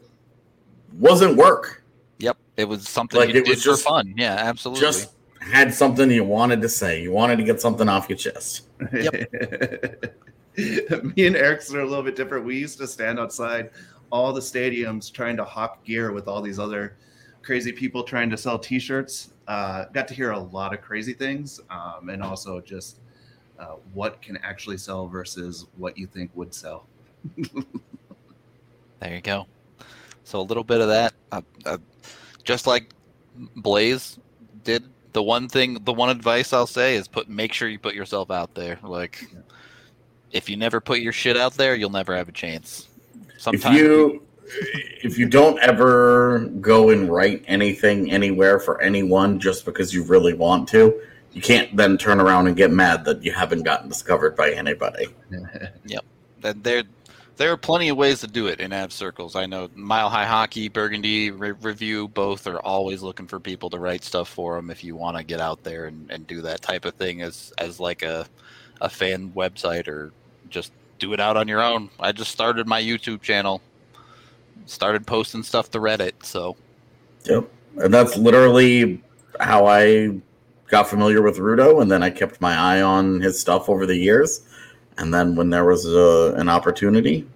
work. Yep, it was something you did for fun. Yeah, absolutely. Just had something you wanted to say. You wanted to get something off your chest. Yep. Me and Eric are a little bit different. We used to stand outside all the stadiums trying to hawk gear with all these other crazy people trying to sell T-shirts. Got to hear a lot of crazy things, and also just what can actually sell versus what you think would sell. There you go. So a little bit of that, just like Blaze did. The one advice I'll say is make sure you put yourself out there. Like, if you never put your shit out there, you'll never have a chance. Sometimes if you don't ever go and write anything anywhere for anyone just because you really want to, you can't then turn around and get mad that you haven't gotten discovered by anybody. Yep. There are plenty of ways to do it in ab circles. I know Mile High Hockey, Burgundy Review, both are always looking for people to write stuff for them if you want to get out there and do that type of thing as like a fan website, or just do it out on your own. I just started my YouTube channel. Started posting stuff to Reddit, so. Yep. And that's literally how I got familiar with Rudo, and then I kept my eye on his stuff over the years. And then when there was an opportunity,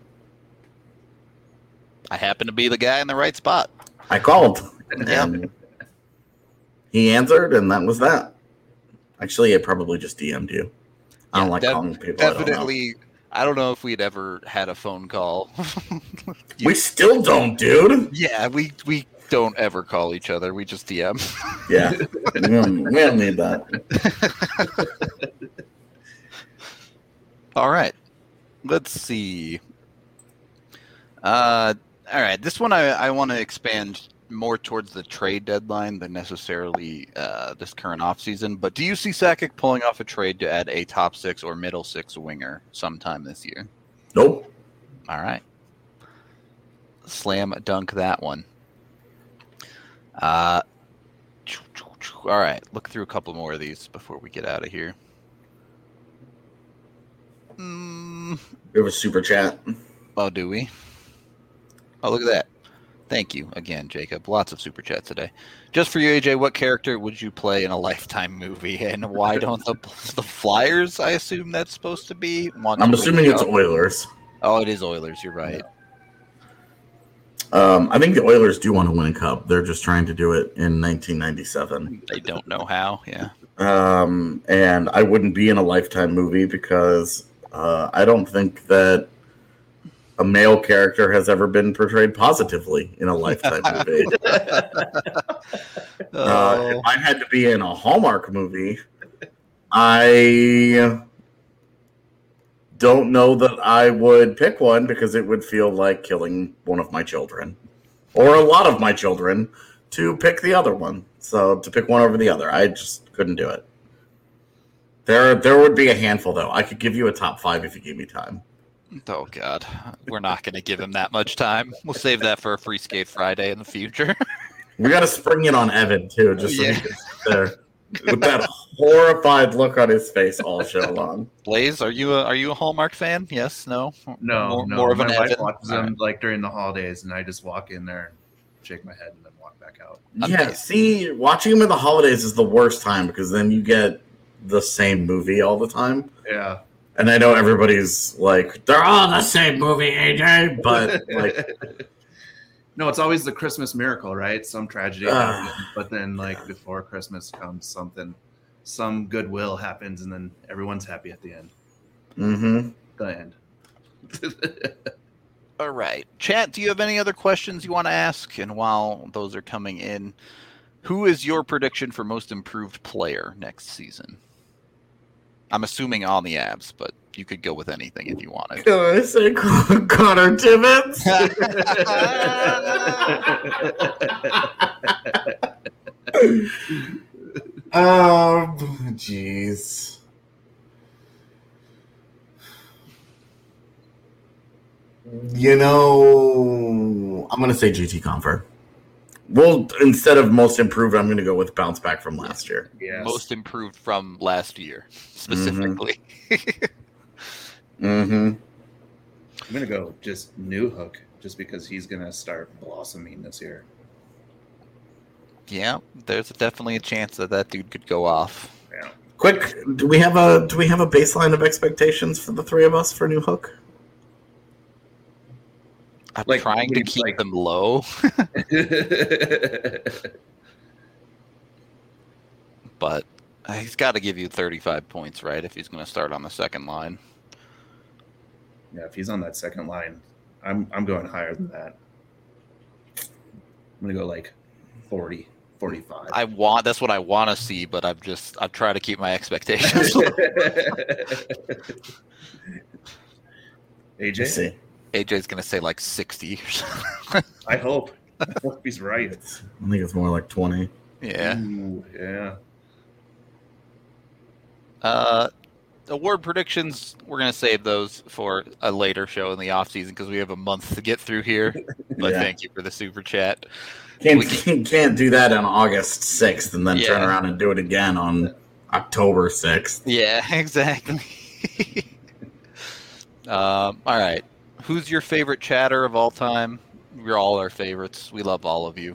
I happened to be the guy in the right spot. I called, and he answered, and that was that. Actually, I probably just DM'd you. I don't like calling people. Definitely. I don't know if we'd ever had a phone call. We still don't, dude. Yeah, we don't ever call each other. We just DM. Yeah, we don't need that. All right. Let's see. All right. This one I want to expand more towards the trade deadline than necessarily this current offseason. But do you see Sakic pulling off a trade to add a top 6 or middle 6 winger sometime this year? Nope. All right. Slam dunk that one. All right. Look through a couple more of these before we get out of here. There was super chat. Oh, do we? Oh, look at that. Thank you again, Jacob. Lots of super chats today. Just for you, AJ, what character would you play in a Lifetime movie, and why don't the Flyers, I assume that's supposed to be? I'm assuming it's Oilers. Oh, it is Oilers. You're right. I think the Oilers do want to win a cup. They're just trying to do it in 1997. They don't know how, yeah. And I wouldn't be in a Lifetime movie because I don't think that a male character has ever been portrayed positively in a Lifetime movie. If I had to be in a Hallmark movie, I don't know that I would pick one because it would feel like killing one of my children or a lot of my children to pick the other one. So to pick one over the other, I just couldn't do it. There would be a handful, though. I could give you a top 5 if you gave me time. Oh, God. We're not going to give him that much time. We'll save that for a Free Skate Friday in the future. We got to spring it on Evan, too, just so he can sit there with that horrified look on his face all show long. Blaze, are you a Hallmark fan? Yes? No? No. More of an My wife watches them like during the holidays, and I just walk in there and shake my head and then walk back out. Yeah, see, watching them in the holidays is the worst time because then you get the same movie all the time. Yeah. And I know everybody's like, they're all the same movie, AJ, but like... No, it's always the Christmas miracle, right? Some tragedy happens, but then like before Christmas comes some goodwill happens, and then everyone's happy at the end. Mm-hmm. The end. All right. Chat, do you have any other questions you want to ask? And while those are coming in, who is your prediction for most improved player next season? I'm assuming on the abs, but you could go with anything if you wanted. Can I say Connor Timmons? Jeez. You know, I'm going to say GT Confer. Well, instead of most improved, I'm going to go with bounce back from last year. Yes. Most improved from last year, specifically. Mm-hmm. I'm gonna go just New Hook, just because he's gonna start blossoming this year. Yeah, there's definitely a chance that dude could go off. Yeah. Quick, do we have a baseline of expectations for the three of us for New Hook? I'm Like, trying to what do keep you- them low, but he's got to give you 35 points, right? If he's going to start on the second line. Yeah, if he's on that second line, I'm going higher than that. I'm gonna go like 40, 45. That's what I want to see, but I've tried to keep my expectations low. Let's AJ, see. AJ's going to say like 60 or something. I hope he's right. I think it's more like 20. Yeah. Ooh, yeah. Award predictions, we're going to save those for a later show in the off season because we have a month to get through here. But Yeah. thank you for the super chat. Can't do that on August 6th and then turn Yeah. around and do it again on October 6th. Yeah, exactly. All right. Who's your favorite chatter of all time? You're all our favorites. We love all of you.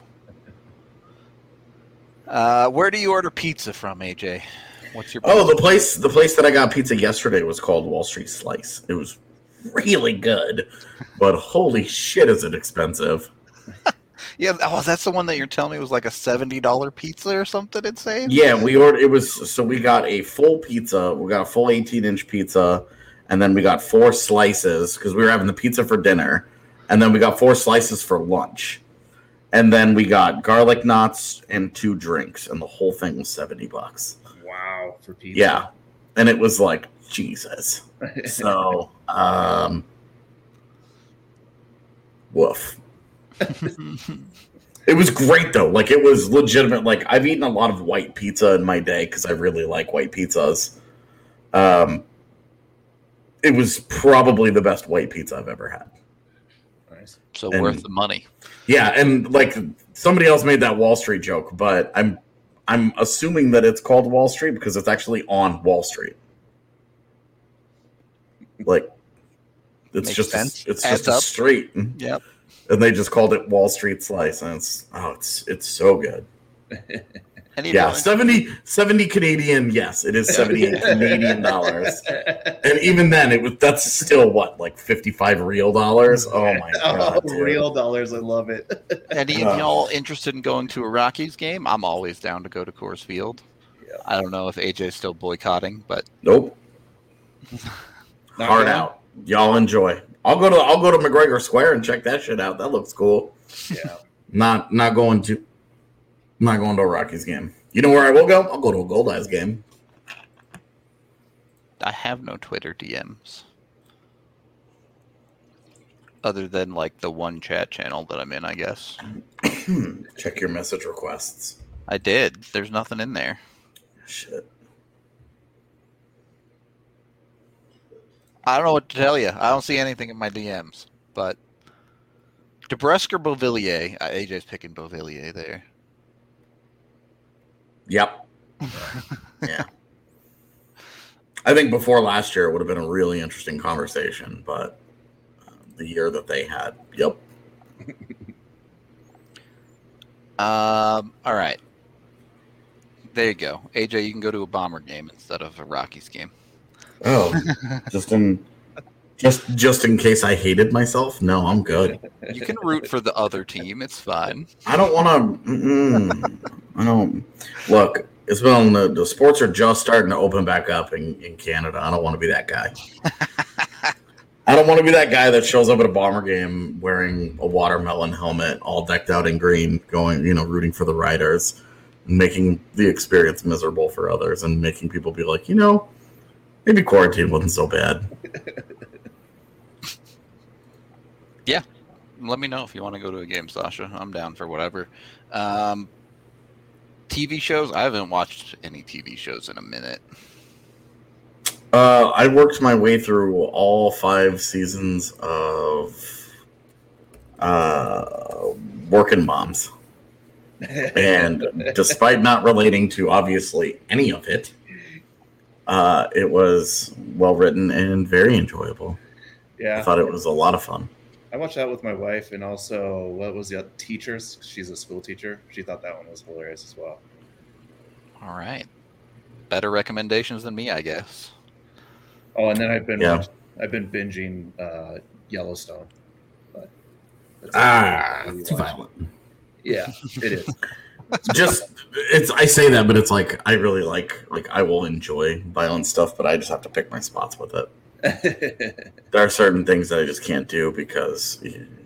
Where do you order pizza from, AJ? What's your Oh, the place that I got pizza yesterday was called Wall Street Slice. It was really good, but holy shit, is it expensive? Yeah, that's the one that you're telling me was like a $70 pizza or something insane? Yeah, we ordered. It was so we got a full pizza. We got a full 18-inch pizza, and then we got 4 slices because we were having the pizza for dinner, and then we got 4 slices for lunch, and then we got garlic knots and 2 drinks, and the whole thing was $70. Wow, for pizza. Yeah, and it was like Jesus. So, woof. It was great though. Like it was legitimate. Like I've eaten a lot of white pizza in my day because I really like white pizzas. It was probably the best white pizza I've ever had. Nice. So And- worth the money. Yeah, and like somebody else made that Wall Street joke, but I'm assuming that it's called Wall Street because it's actually on Wall Street. Like it's Makes just sense. it's Adds just a up. street. Yep. And they just called it Wall Street Slice, and it's so good. Yeah, 70 Canadian. Yes, it is 78 Canadian dollars, and even then, that's still what, like 55 real dollars. Oh my god, dude. Real dollars. I love it. Any of y'all interested in going to a Rockies game? I'm always down to go to Coors Field. Yeah. I don't know if AJ's still boycotting, but Nope, Not hard going? out. Y'all enjoy. I'll go to McGregor Square and check that shit out. That looks cool. Yeah. Not going to a Rockies game. You know where I will go? I'll go to a Gold Eyes game. I have no Twitter DMs. Other than like the one chat channel that I'm in, I guess. Check your message requests. I did. There's nothing in there. Shit. I don't know what to tell you. I don't see anything in my DMs. But DeBrusk or Beauvillier? AJ's picking Beauvillier there. Yep. Yeah. I think before last year it would have been a really interesting conversation, but the year that they had, yep. All right. There you go. AJ, you can go to a Bomber game instead of a Rockies game. Oh, just in case I hated myself. No, I'm good. You can root for the other team. It's fine. I don't want to. I don't look. It's been the sports are just starting to open back up in Canada. I don't want to be that guy. I don't want to be that guy that shows up at a Bomber game wearing a watermelon helmet, all decked out in green, going, rooting for the Riders, and making the experience miserable for others, and making people be like, Maybe quarantine wasn't so bad. Yeah. Let me know if you want to go to a game, Sasha. I'm down for whatever. TV shows? I haven't watched any TV shows in a minute. I worked my way through all 5 seasons of Working Moms. And despite not relating to obviously any of it, it was well written and very enjoyable. Yeah, I thought it was a lot of fun. I watched that with my wife, and also what was the other Teachers? She's a school teacher. She thought that one was hilarious as well. All right. Better recommendations than me, I guess. Oh, and then I've been binging Yellowstone. But it's too violent. Yeah, it is. I say that, but it's like I really like I will enjoy violent stuff, but I just have to pick my spots with it. There are certain things that I just can't do because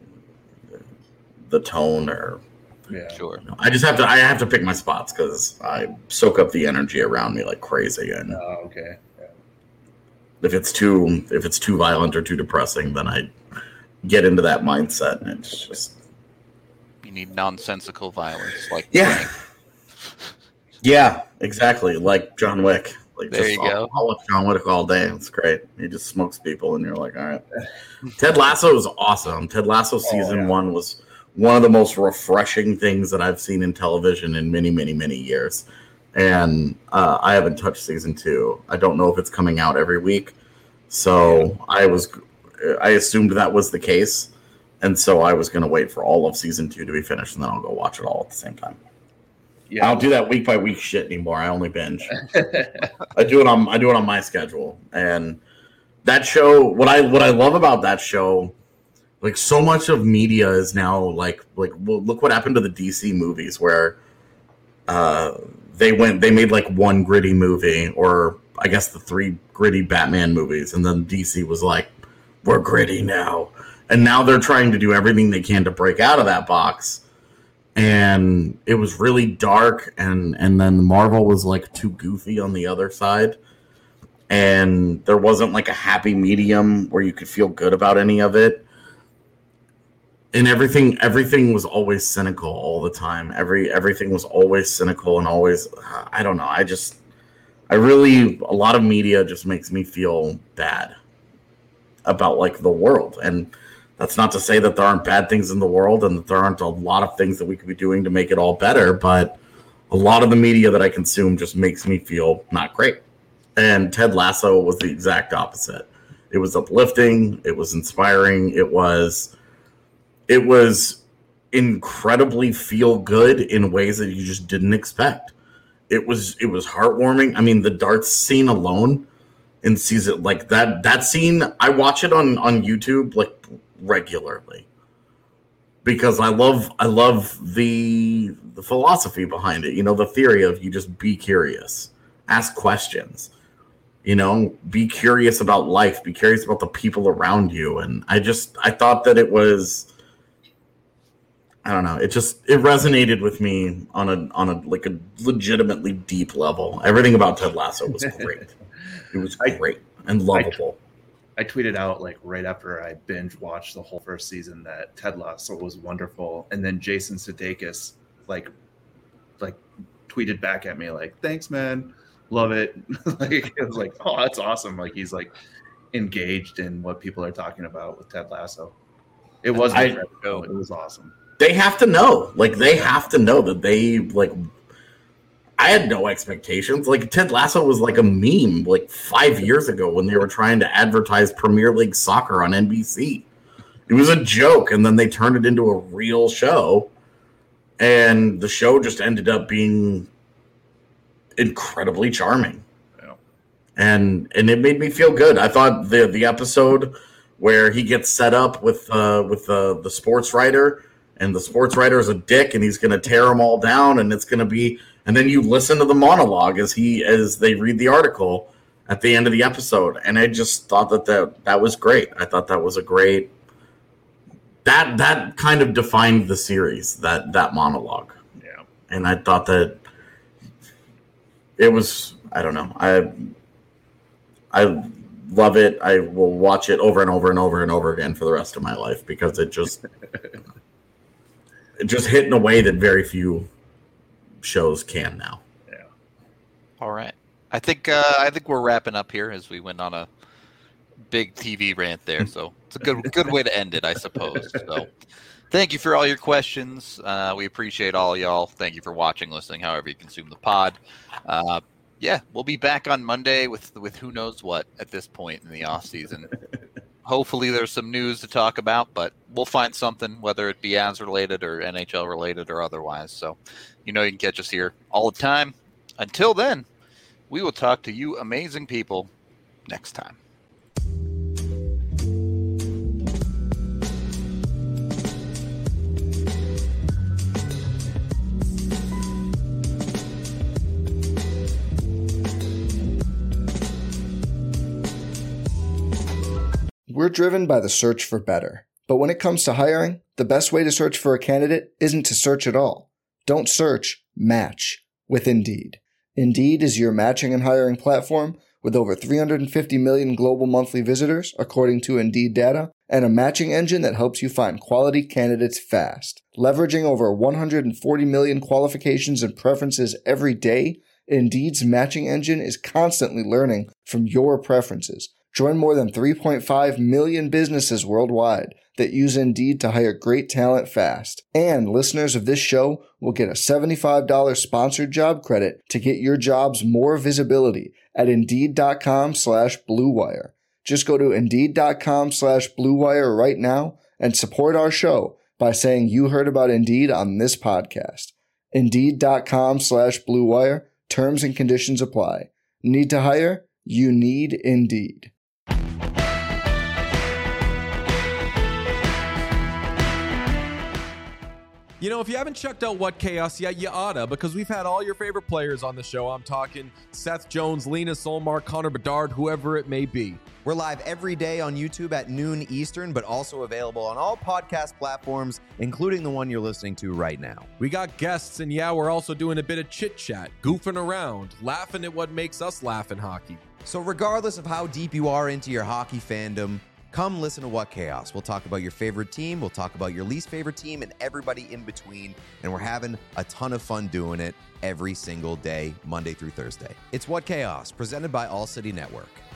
the tone or Sure. I have to pick my spots because I soak up the energy around me like crazy. And okay. Yeah. if it's too violent or too depressing, then I get into that mindset, and it's just You need nonsensical violence, like yeah, yeah, exactly, like John Wick. Like there you go. I'll watch John Wick all day. It's great. He just smokes people, and you're like, all right. Ted Lasso is awesome. Ted Lasso season 1 was one of the most refreshing things that I've seen in television in many, many, many years. And I haven't touched season 2. I don't know if it's coming out every week. So I assumed that was the case. And so I was going to wait for all of season 2 to be finished, and then I'll go watch it all at the same time. Yeah. I don't do that week by week shit anymore. I only binge. I do it on my schedule. And that show, what I love about that show, like so much of media is now like well, look what happened to the DC movies where they made like one gritty movie, or I guess the 3 gritty Batman movies, and then DC was like, we're gritty now. And now they're trying to do everything they can to break out of that box. And it was really dark, and then Marvel was like too goofy on the other side. And there wasn't like a happy medium where you could feel good about any of it. And everything was always cynical all the time. Everything was always cynical and always, I don't know. A lot of media just makes me feel bad about like the world. And that's not to say that there aren't bad things in the world and that there aren't a lot of things that we could be doing to make it all better. But a lot of the media that I consume just makes me feel not great. And Ted Lasso was the exact opposite. It was uplifting. It was inspiring. It was incredibly feel good in ways that you just didn't expect. It was heartwarming. I mean, the darts scene alone in season, like that scene, I watch it on YouTube like regularly because I love the philosophy behind it. You know, the theory of you just be curious, ask questions, you know, be curious about life, be curious about the people around you. And I thought that it was, I don't know, it resonated with me on a like a legitimately deep level. Everything about Ted Lasso was great. It was great and lovable. I tweeted out like right after I binge watched the whole first season that Ted Lasso was wonderful, and then Jason Sudeikis like tweeted back at me like, "Thanks, man, love it." Like it was like, "Oh, that's awesome!" Like he's like engaged in what people are talking about with Ted Lasso. It was it was awesome. They have to know, like they have to know that they like. I had no expectations. Like Ted Lasso was like a meme like 5 years ago when they were trying to advertise Premier League soccer on NBC. It was a joke, and then they turned it into a real show, and the show just ended up being incredibly charming. Yeah. And it made me feel good. I thought the episode where he gets set up with the sports writer, and the sports writer is a dick, and he's going to tear them all down, and it's going to be. And then you listen to the monologue as they read the article at the end of the episode. And I just thought that was great. I thought that was a great, that kind of defined the series, that monologue. Yeah. And I thought that it was, I don't know. I love it. I will watch it over and over and over and over again for the rest of my life because it just hit in a way that very few shows can now. Yeah. All right. I think we're wrapping up here as we went on a big TV rant there. So it's a good way to end it, I suppose. So thank you for all your questions. We appreciate all y'all. Thank you for watching, listening, however you consume the pod. Yeah, we'll be back on Monday with who knows what at this point in the off season. Hopefully there's some news to talk about, but we'll find something, whether it be as related or NHL related or otherwise. So, you can catch us here all the time. Until then, we will talk to you amazing people next time. We're driven by the search for better. But when it comes to hiring, the best way to search for a candidate isn't to search at all. Don't search, match with Indeed. Indeed is your matching and hiring platform with over 350 million global monthly visitors, according to Indeed data, and a matching engine that helps you find quality candidates fast. Leveraging over 140 million qualifications and preferences every day, Indeed's matching engine is constantly learning from your preferences. Join more than 3.5 million businesses worldwide that use Indeed to hire great talent fast. And listeners of this show will get a $75 sponsored job credit to get your jobs more visibility at Indeed.com/Blue Wire. Just go to Indeed.com/Blue Wire right now and support our show by saying you heard about Indeed on this podcast. Indeed.com/Blue Wire. Terms and conditions apply. Need to hire? You need Indeed. If you haven't checked out What Chaos yet, you oughta, because we've had all your favorite players on the show. I'm talking Seth Jones, Lena Solmar, Connor Bedard, whoever it may be. We're live every day on YouTube at noon Eastern, but also available on all podcast platforms, including the one you're listening to right now. We got guests, and we're also doing a bit of chit-chat, goofing around, laughing at what makes us laugh in hockey. So regardless of how deep you are into your hockey fandom, come listen to What Chaos. We'll talk about your favorite team, we'll talk about your least favorite team, and everybody in between, and we're having a ton of fun doing it every single day, Monday through Thursday. It's What Chaos, presented by All City Network.